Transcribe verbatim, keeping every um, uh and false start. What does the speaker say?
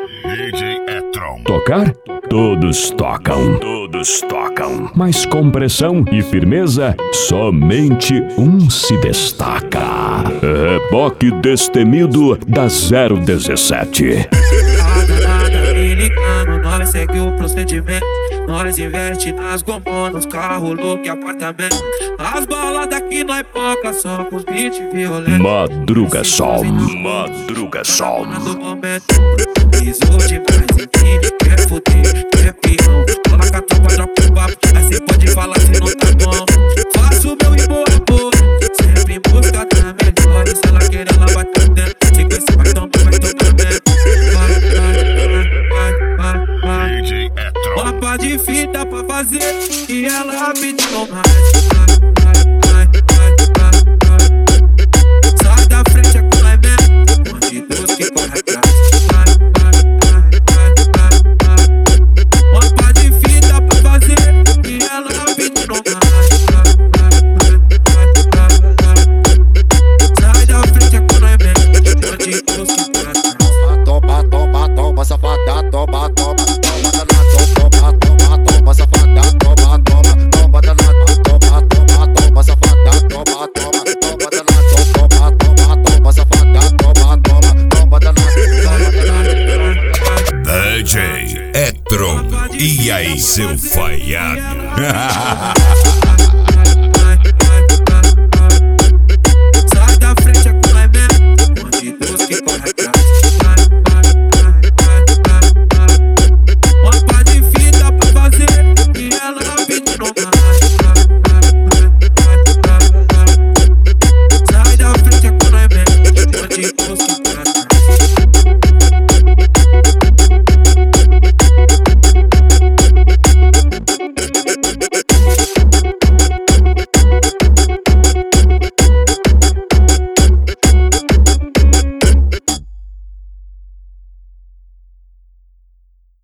D J Etron. Tocar? Todos tocam. Todos tocam. Mas com pressão e firmeza, somente um se destaca. Reboque destemido da zero dezessete. Nós segue o procedimento. Nós investe nas gomas, nos carros, look e apartamento. As baladas que nós poca só com os beats violentos. Madruga sol, madruga sol. Pisou demais em mim, quer fuder, quer peão. Coloca a tropa, dropa o papo, aí cê pode falar se não tá bom. Faço o meu e boa, boa, sempre em busca da melhor. Se ela quer, ela vai ter dentro. Se com esse baitão, tu vai tocar bem. Vai, vai, vai, vai, vai. D J Etron. Mapa de fita pra fazer e ela pediu mais. Vai, vai, vai, vai, vai. Sai da frente, é com nós mesmo. Onde Deus que corre atrás. Toma, toma, toma, safada, toma, toma, toma, danado, toma, toma, toma, safada, toma, toma, toma, danado, toma, toma, toma, safada, toma, toma, toma, danado, toma, toma, toma, safada, toma, toma, toma, danado, D J Etron. E aí, seu falhado?